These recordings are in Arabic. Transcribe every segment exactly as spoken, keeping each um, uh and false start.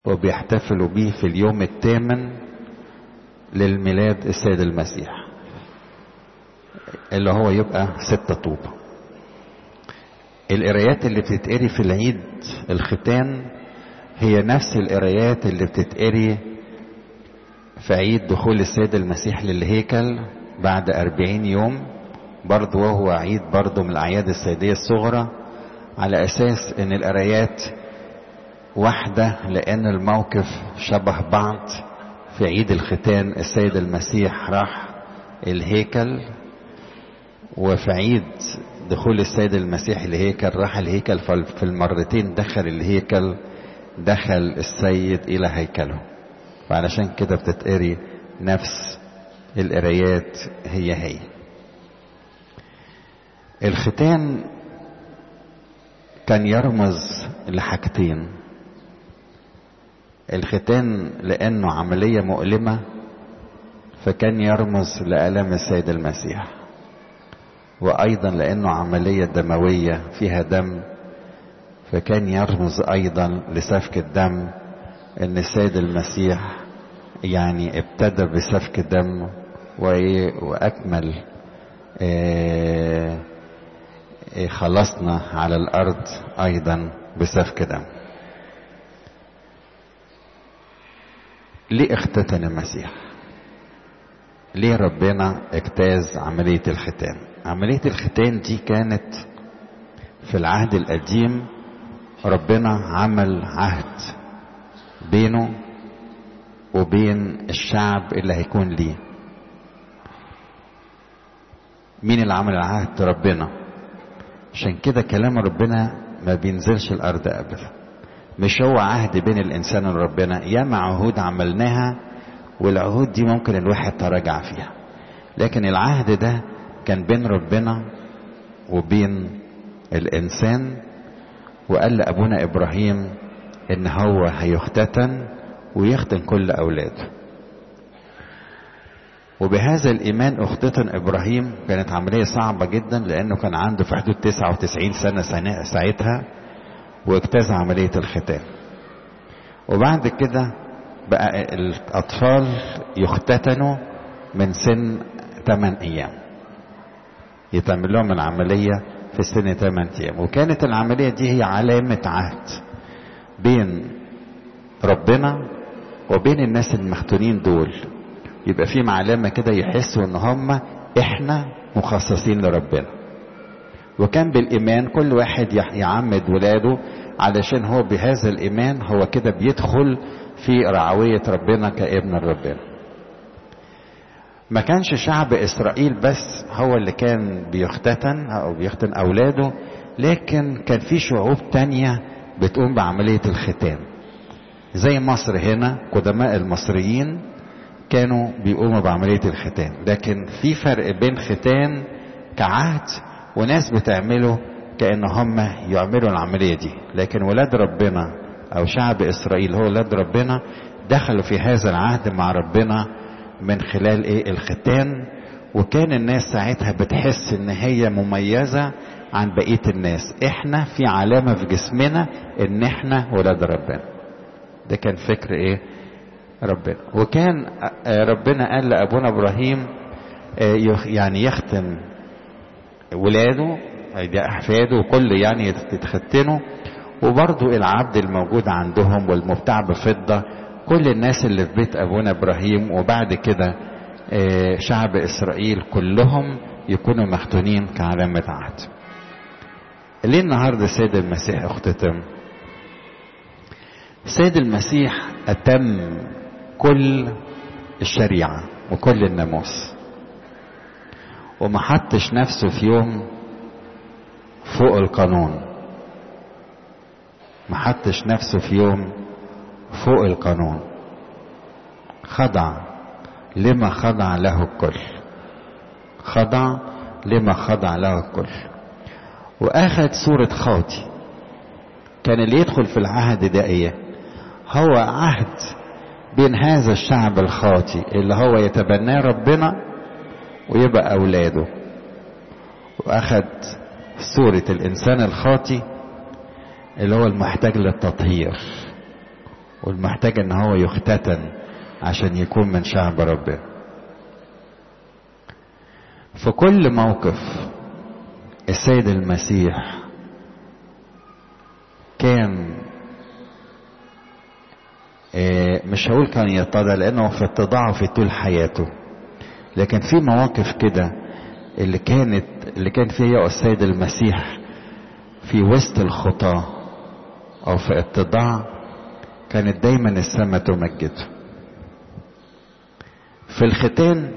وبيحتفلوا بيه في اليوم الثامن للميلاد السيد المسيح، اللي هو يبقى ستة طوب. القرايات اللي بتتقري في العيد الختان هي نفس القرايات اللي بتتقري في عيد دخول السيد المسيح للهيكل بعد أربعين يوم، برضه وهو عيد برضه من الأعياد السيدية الصغرى، على أساس إن القرايات واحدة، لأن الموقف شبه بعض. في عيد الختان السيد المسيح راح الهيكل، وفي عيد دخول السيد المسيح الهيكل راح الهيكل. في المرتين دخل الهيكل، دخل السيد إلى هيكله، وعلشان كده بتتقري نفس القرايات هي هي. الختان كان يرمز لحاجتين. الختان لأنه عملية مؤلمة فكان يرمز لآلام السيد المسيح، وأيضا لأنه عملية دموية فيها دم فكان يرمز أيضا لسفك الدم، إن السيد المسيح يعني ابتدى بسفك الدم وأكمل خلصنا على الأرض أيضا بسفك دم. ليه اختتن المسيح؟ ليه ربنا اجتاز عملية الختان؟ عملية الختان دي كانت في العهد القديم، ربنا عمل عهد بينه وبين الشعب اللي هيكون ليه. مين اللي عمل العهد؟ ربنا. عشان كده كلام ربنا ما بينزلش الأرض أبدا. مش هو عهد بين الإنسان وربنا، ياما عهود عملناها والعهود دي ممكن الواحد تراجع فيها، لكن العهد ده كان بين ربنا وبين الإنسان. وقال لأبونا إبراهيم إن هو هيختتن ويختن كل أولاده، وبهذا الإيمان اختتن إبراهيم. كانت عملية صعبة جدا لأنه كان عنده في حدود تسعة وتسعين سنة ساعتها، واجتاز عملية الختان. وبعد كده بقى الأطفال يختتنوا من سن ثمان أيام، يتعمل لهم العملية في سن ثمان أيام. وكانت العملية دي هي علامة عهد بين ربنا وبين الناس المختونين دول. يبقى في علامة كده يحسوا ان هم احنا مخصصين لربنا. وكان بالإيمان كل واحد يعمد ولاده، علشان هو بهذا الإيمان هو كده بيدخل في رعوية ربنا كابن ربنا. ما كانش شعب إسرائيل بس هو اللي كان بيختتن أو بيختن أولاده، لكن كان في شعوب تانية بتقوم بعملية الختان. زي مصر هنا قدماء المصريين كانوا بيقوموا بعملية الختان، لكن في فرق بين ختان كعهد وناس بتعمله كأن هم يعملوا العملية دي. لكن ولاد ربنا أو شعب إسرائيل هو ولاد ربنا دخلوا في هذا العهد مع ربنا من خلال إيه؟ الختان. وكان الناس ساعتها بتحس إن هي مميزة عن بقية الناس. إحنا في علامة في جسمنا إن إحنا ولاد ربنا. ده كان فكر إيه؟ ربنا. وكان ربنا قال لأبونا إبراهيم يعني يختن ولاده أحفاده وكل يعني يتختنوا، وبرضو العبد الموجود عندهم والمبتاع بفضة، كل الناس اللي في بيت أبونا إبراهيم وبعد كده شعب إسرائيل كلهم يكونوا مختونين كعلامة عهد. ليه النهاردة السيد المسيح اختتم؟ السيد المسيح أتم كل الشريعة وكل الناموس، وما حطش نفسه في يوم فوق القانون. ما حطش نفسه في يوم فوق القانون. خضع لما خضع له الكل. خضع لما خضع له الكل. واخد صورة خاطي. كان اللي يدخل في العهد ده ايه؟ هو عهد بين هذا الشعب الخاطي اللي هو يتبناه ربنا ويبقى اولاده. واخد صورة الانسان الخاطي اللي هو المحتاج للتطهير، والمحتاج ان هو يختتن عشان يكون من شعب ربنا. في كل موقف السيد المسيح كان مش هقول كان يتضع لانه في اتضاعه في طول حياته، لكن في مواقف كده اللي كانت اللي كان فيها السيد المسيح في وسط الخطاة او في اتضاع، كانت دايما السماء تمجده. في الختان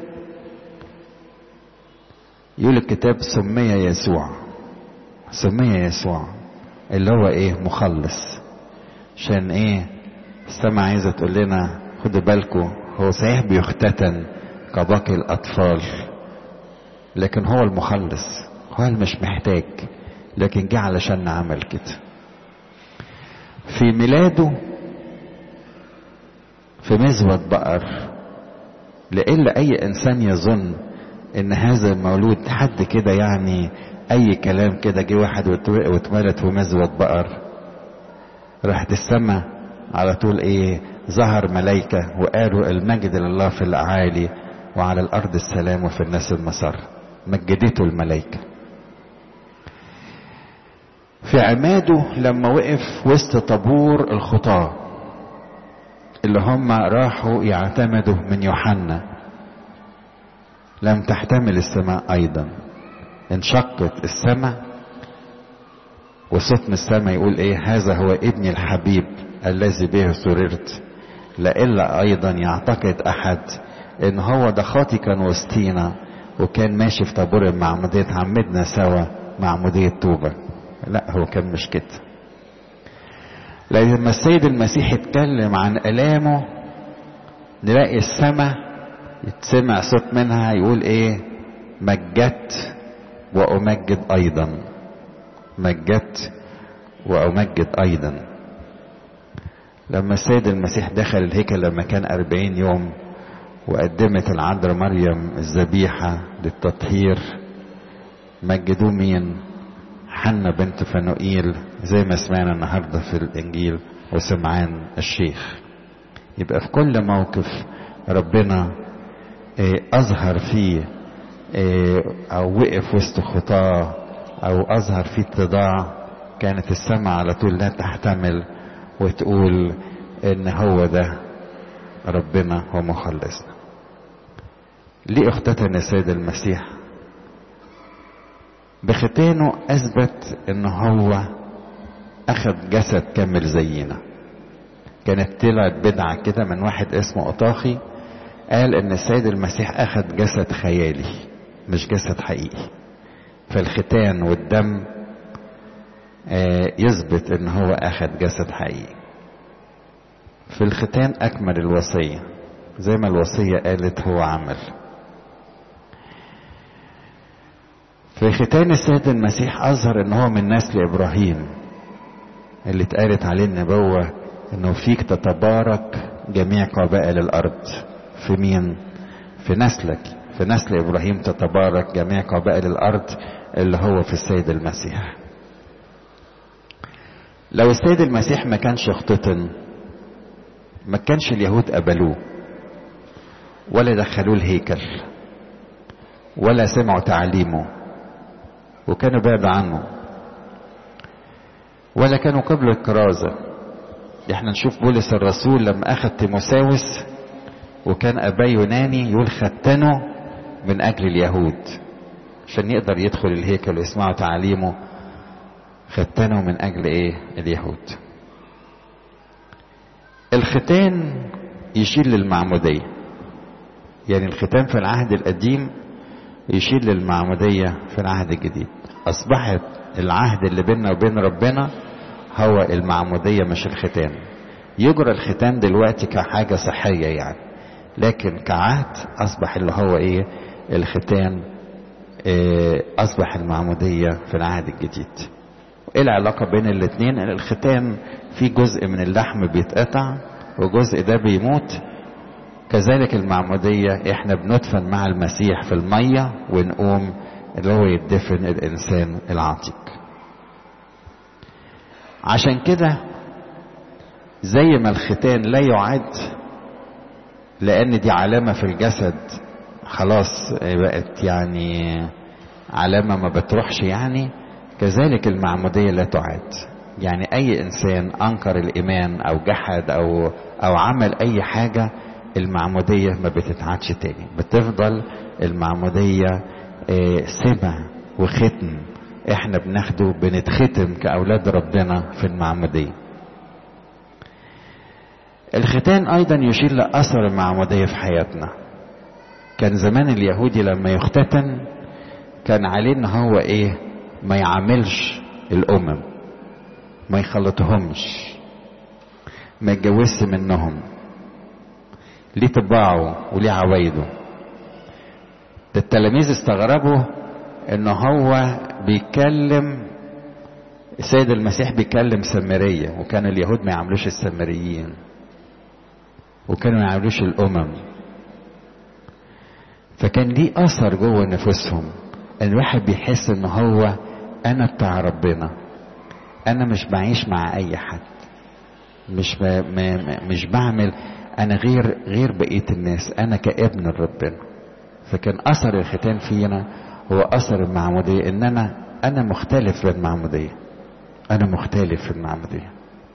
يقول الكتاب سمي يسوع، سمي يسوع اللي هو ايه؟ مخلص. عشان ايه؟ السماء عايزه تقول لنا خدوا بالكم، هو صحيح بيختتن كباقي الاطفال، لكن هو المخلص، هو اللي مش محتاج، لكن جه علشان عمل كده. في ميلاده في مزود بقر، لإلا اي انسان يظن ان هذا المولود حد كده يعني اي كلام كده، جه واحد واتولد في مزود بقر، راحت السماء على طول ايه؟ ظهر ملائكة وقالوا المجد لله في الاعالي وعلى الارض السلام وفي الناس المسر. مجدته الملائكة. في عماده لما وقف وسط طابور الخطاة اللي هم راحوا يعتمدوا من يوحنا، لم تحتمل السماء ايضا، انشقت السماء وصوت من السماء يقول ايه؟ هذا هو ابني الحبيب الذي به سررت. لإلا ايضا يعتقد احد ان هو ده خاطي كان وسطينا وكان ماشي في طابور المعمودية، اتعمدنا سوا معمودية توبة. لا، هو كان مش كده. لما السيد المسيح يتكلم عن الامه نلاقي السماء يتسمع صوت منها يقول ايه؟ مجدت وامجد ايضا، مجدت وامجد ايضا. لما السيد المسيح دخل الهيكل لما كان أربعين يوم وقدمت العذراء مريم الذبيحة للتطهير، مجدوه مين؟ حنة بنت فنوئيل زي ما سمعنا النهارده في الانجيل، وسمعان الشيخ. يبقى في كل موقف ربنا اظهر فيه او وقف وسط خطاه او اظهر فيه اتضاع، كانت السماء على طول لا تحتمل وتقول ان هو ده ربنا ومخلصنا. ليه اختتن السيد المسيح؟ بختانه اثبت ان هو اخذ جسد كامل زينا. كانت طلعت بدعة كده من واحد اسمه أطاخي، قال ان السيد المسيح اخذ جسد خيالي مش جسد حقيقي. فالختان والدم يثبت ان هو اخذ جسد حقيقي. في الختان اكمل الوصية زي ما الوصية قالت هو عمل. في ختان السيد المسيح اظهر ان هو من نسل ابراهيم اللي اتقالت عليه النبوة انه فيك تتبارك جميع قبائل الارض. في مين؟ في نسلك، في نسل ابراهيم تتبارك جميع قبائل الارض، اللي هو في السيد المسيح. لو السيد المسيح ما كانش اختتن ما كانش اليهود قبلوه ولا دخلوه الهيكل ولا سمعوا تعليمه وكانوا بعد عنه ولا كانوا قبلوا الكرازة. احنا نشوف بولس الرسول لما اخذ تيموساوس وكان اباه يوناني يقول ختنه من اجل اليهود عشان يقدر يدخل الهيكل ويسمعوا تعليمه. ختنه من اجل ايه؟ اليهود. الختان يشير للمعمودية، يعني الختان في العهد القديم يشير للمعمودية في العهد الجديد. اصبحت العهد اللي بيننا وبين ربنا هو المعمودية مش الختان. يجرى الختان دلوقتي كحاجة صحية يعني، لكن كعهد اصبح اللي هو ايه؟ الختان. إيه اصبح المعمودية في العهد الجديد. ايه العلاقة بين الاتنين؟ الختان في جزء من اللحم بيتقطع وجزء ده بيموت، كذلك المعمودية احنا بندفن مع المسيح في المية ونقوم اللي هو يدفن الانسان العتيق. عشان كده زي ما الختان لا يعد لان دي علامة في الجسد خلاص بقت يعني علامة ما بتروحش يعني، كذلك المعمودية لا تعد. يعني اي انسان انكر الايمان او جحد او او عمل اي حاجة، المعمودية ما بتتعادش تاني، بتفضل المعمودية سمة وختم احنا بناخده، بنتختم كأولاد ربنا في المعمودية. الختان ايضا يشير لأثر المعمودية في حياتنا. كان زمان اليهودي لما يختتن كان عليه ان هو ايه، ما يعاملش الامم، ما يخلطهمش، ما يتجوزش منهم، ليه طباعه وليه عوايده. ده التلاميذ استغربوا ان هو بيتكلم، السيد المسيح بيكلم سامرية، وكان اليهود ما يعملوش السامريين، وكانوا ما يعملوش الامم. فكان ليه اثر جوه نفوسهم، ان الواحد بيحس ان هو انا بتاع ربنا، انا مش بعيش مع اي حد، مش ب... م... مش بعمل انا غير غير بقية الناس، انا كابن ربنا. فكان اثر الختان فينا هو اثر المعمودية، ان انا انا مختلف في المعمودية، انا مختلف في المعمودية.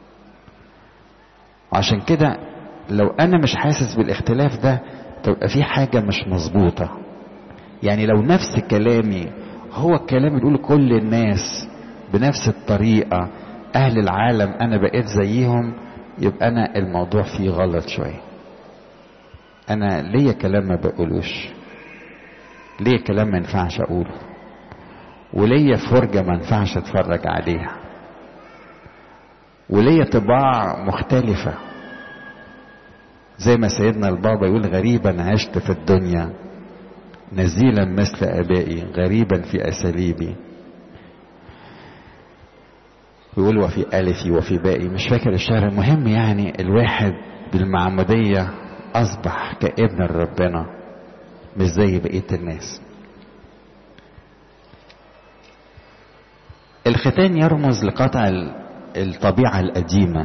وعشان كده لو انا مش حاسس بالاختلاف ده تبقى في حاجة مش مظبوطة. يعني لو نفس كلامي هو الكلام اللي بيقوله كل الناس بنفس الطريقة، اهل العالم انا بقيت زيهم، يبقى انا الموضوع فيه غلط شوية. انا ليا كلام ما بقولوش، ليا كلام ما ينفعش اقوله، وليا فرجة ما ينفعش اتفرج عليها، وليا طباع مختلفة. زي ما سيدنا البابا يقول غريبا عشت في الدنيا نزيلا مثل ابائي، غريبا في اساليبي. يقول وفي الفي وفي بائي، مش فاكر الشهر. المهم يعني الواحد بالمعمودية اصبح كابن ربنا، مش زي بقية الناس. الختان يرمز لقطع الطبيعة القديمة،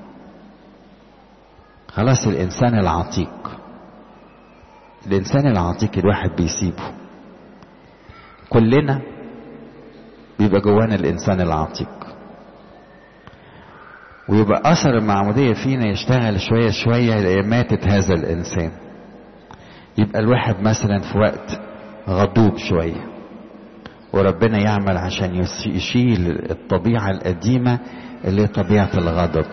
خلاص الانسان العتيق، الانسان العتيق الواحد بيسيبه. كلنا بيبقى جوانا الانسان العتيق، ويبقى اثر المعمودية فينا يشتغل شوية شوية لماتت هذا الانسان. يبقى الواحد مثلا في وقت غضوب شوية، وربنا يعمل عشان يشيل الطبيعة القديمة اللي هي طبيعة الغضب.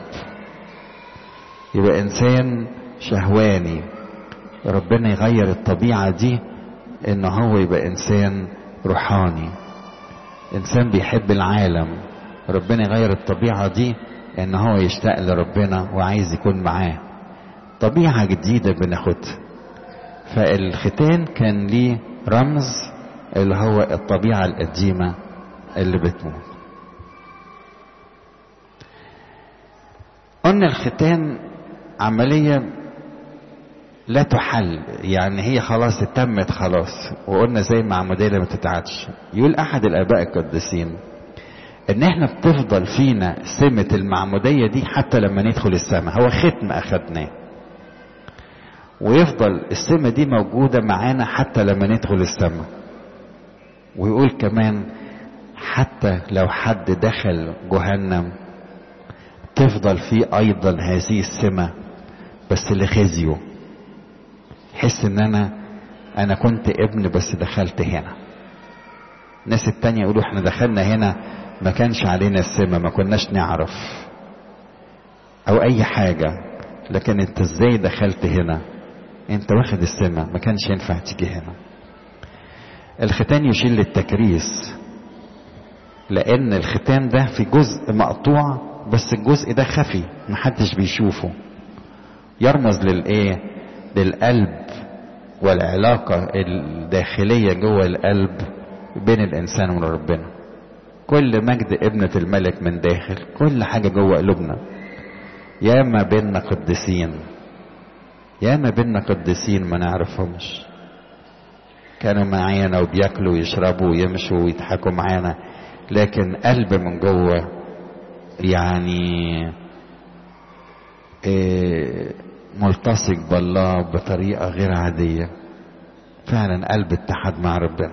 يبقى انسان شهواني، ربنا يغير الطبيعة دي ان هو يبقى انسان روحاني. انسان بيحب العالم، ربنا يغير الطبيعة دي ان هو يشتاق لربنا وعايز يكون معاه. طبيعة جديدة بناخدها. فالختان كان ليه رمز اللي هو الطبيعة القديمة اللي بتموت. قلنا الختان عملية لا تحل، يعني هي خلاص تمت خلاص. وقلنا زي المعمودية ما تتعادش. يقول احد الاباء القديسين ان احنا بتفضل فينا سمة المعمودية دي حتى لما ندخل السماء. هو ختم اخدناه، ويفضل السمة دي موجودة معانا حتى لما ندخل السماء. ويقول كمان حتى لو حد دخل جهنم تفضل فيه ايضا هذه السمة، بس لخزيه، حس ان انا انا كنت ابن بس دخلت هنا. الناس التانية يقولوا احنا دخلنا هنا ما كانش علينا السمة، ما كناش نعرف او اي حاجة، لكن انت ازاي دخلت هنا؟ انت واخد السمة، ما كانش ينفع تيجي هنا. الختان يشير للتكريس، لان الختان ده في جزء مقطوع بس الجزء ده خفي محدش بيشوفه. يرمز للايه؟ للقلب والعلاقة الداخلية جوه القلب بين الانسان وربنا. كل مجد ابنة الملك من داخل، كل حاجة جوه قلوبنا. ياما بينا قديسين، ياما بينا قديسين ما نعرفهمش، كانوا معانا وبياكلوا ويشربوا ويمشوا ويضحكوا معانا، لكن قلب من جوه يعني إيه ملتصق بالله بطريقة غير عادية. فعلا قلب اتحد مع ربنا.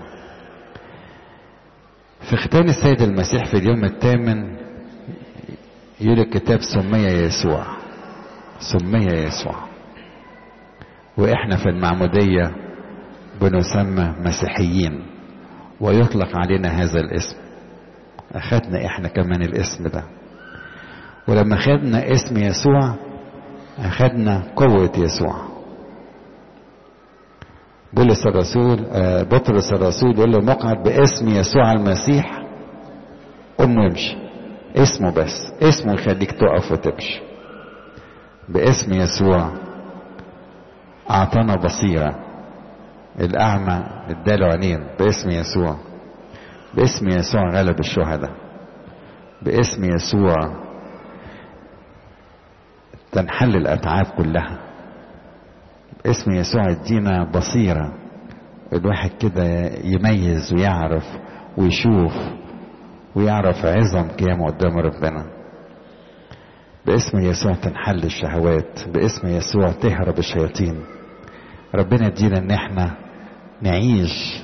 في ختان السيد المسيح في اليوم الثامن يقول الكتاب سمي يسوع، سمي يسوع. واحنا في المعمودية بنسمى مسيحيين ويطلق علينا هذا الاسم. اخدنا احنا كمان الاسم ده، ولما خدنا اسم يسوع اخدنا قوة يسوع. بولس الرسول بطرس الرسول يقول له مقعد باسم يسوع المسيح قم وامشي. اسمه بس، اسمه يخليك تقف وتمشي. باسم يسوع اعطانا بصيرة، الاعمى اداله عينين باسم يسوع. باسم يسوع غلب الشهداء. باسم يسوع تنحل الاتعاب كلها. باسم يسوع ادينا بصيرة، الواحد كده يميز ويعرف ويشوف ويعرف عظم قيامه قدام ربنا. باسم يسوع تنحل الشهوات. باسم يسوع تهرب الشياطين. ربنا يدينا ان احنا نعيش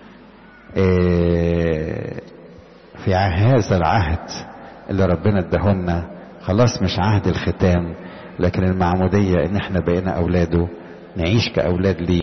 في هذا العهد اللي ربنا اداهولنا. خلاص مش عهد الختان لكن المعمودية، ان احنا بقينا اولاده، نعيش كاولاد ليه.